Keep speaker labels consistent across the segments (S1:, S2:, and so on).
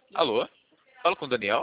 S1: Alô? Fala com o Daniel?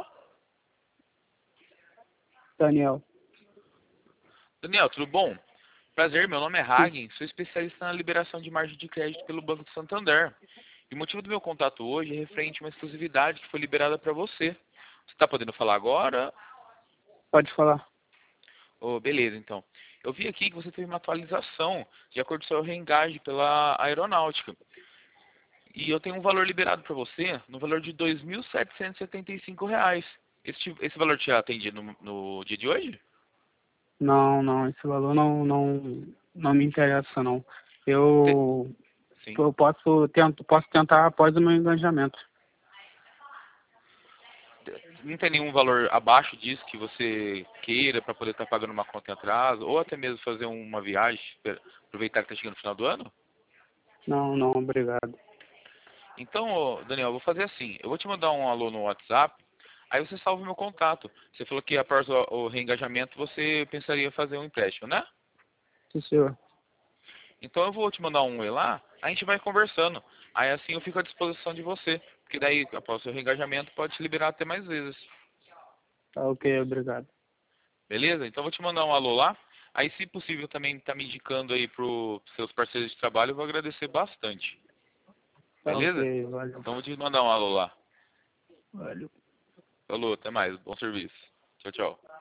S2: Daniel.
S1: Daniel, tudo bom? Prazer, meu nome é
S2: Sim.
S1: Hagen, sou especialista na liberação de margem de crédito pelo Banco de Santander. E o motivo do meu contato hoje é referente a uma exclusividade que foi liberada para você. Você está podendo falar agora?
S2: Pode falar.
S1: Oh, beleza, então. Eu vi aqui que você teve uma atualização de acordo com o seu reengage pela aeronáutica. E eu tenho um valor liberado para você no valor de R$ 2.775. Esse valor te atende no dia de hoje?
S2: Não, esse valor não me interessa, não.
S1: Te-
S2: Eu,
S1: Sim.
S2: eu posso tentar após o meu engajamento.
S1: Não tem nenhum valor abaixo disso que você queira para poder estar pagando uma conta em atraso, ou até mesmo fazer uma viagem, aproveitar que está chegando no final do ano?
S2: Não, obrigado.
S1: Então, ô, Daniel, eu vou fazer assim, eu vou te mandar um alô no WhatsApp, aí você salva o meu contato. Você falou que após o reengajamento você pensaria em fazer um empréstimo, né?
S2: Sim, senhor.
S1: Então eu vou te mandar um oi lá, a gente vai conversando. Aí assim eu fico à disposição de você, porque daí após o seu reengajamento pode te liberar até mais vezes.
S2: Tá ok, obrigado.
S1: Beleza? Então eu vou te mandar um alô lá. Aí, se possível, também tá me indicando aí pros seus parceiros de trabalho, eu vou agradecer bastante.
S2: Tá
S1: Beleza?
S2: ok, valeu.
S1: Então eu vou te mandar um alô lá.
S2: Valeu.
S1: Falou, até mais. Bom serviço. Tchau, tchau.